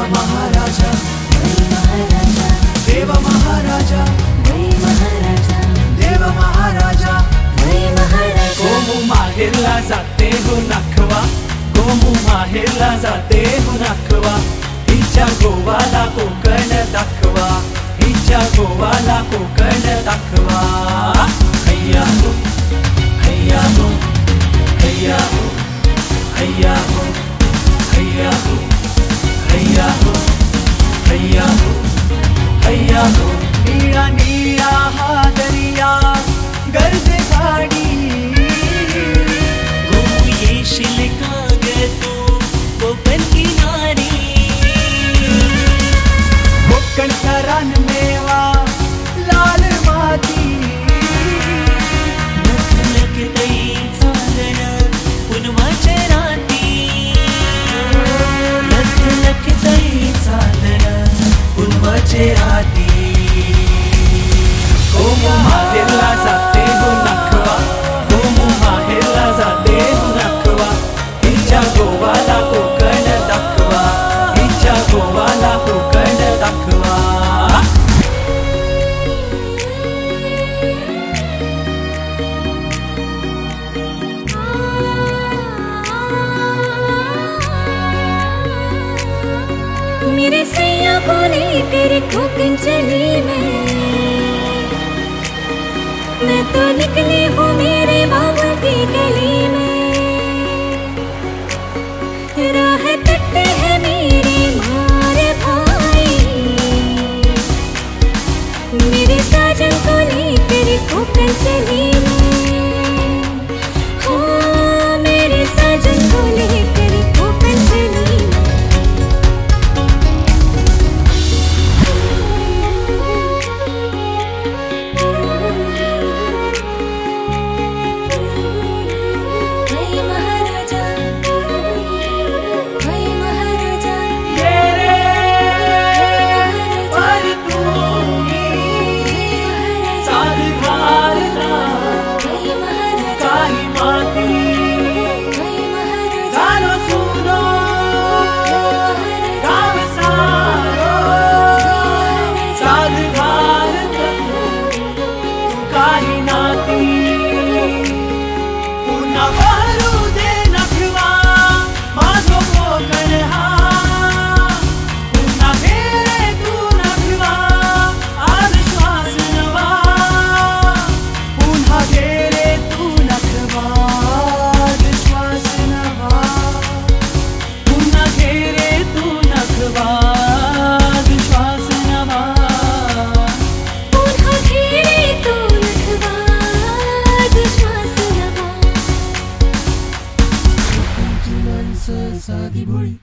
महाराजा महाराजा देव महाराजा महाराजा देव महाराजा महाराजा गोमू माहेरला जाते हो नाखवा गोमू माहेरला जाते हो नाखवा हिच्या गोवाला कोकण दाखवा हिच्या गोवाला कोकण दाखवा हैया हो हैया हो हैया हो हैया हो हैया हो हैया हो हैया हो हैया हो नीळा नीळा हा दरिया गर्द झाडी गोमू येशील का ग तू कोकण किनारी कोकणचा रानमेवा लाल माती लखलखतई चांदण पुनवाच्या राती लखलखतई चांदण पुनवाचे राती गोमू माहेरला जाते हो नाखवा गोमू माहेरला जाते हो नाखवा हिच्या गोवाला कोकण दाखवा हिच्या गोवाला कोकण दाखवा मेरे सैया को लेकर कोकण चली मैं तो निकली हूँ मेरे बाबू की गली में राह तकते हैं मेरे मार भाई मेरे साजन को लेकर कोकण चली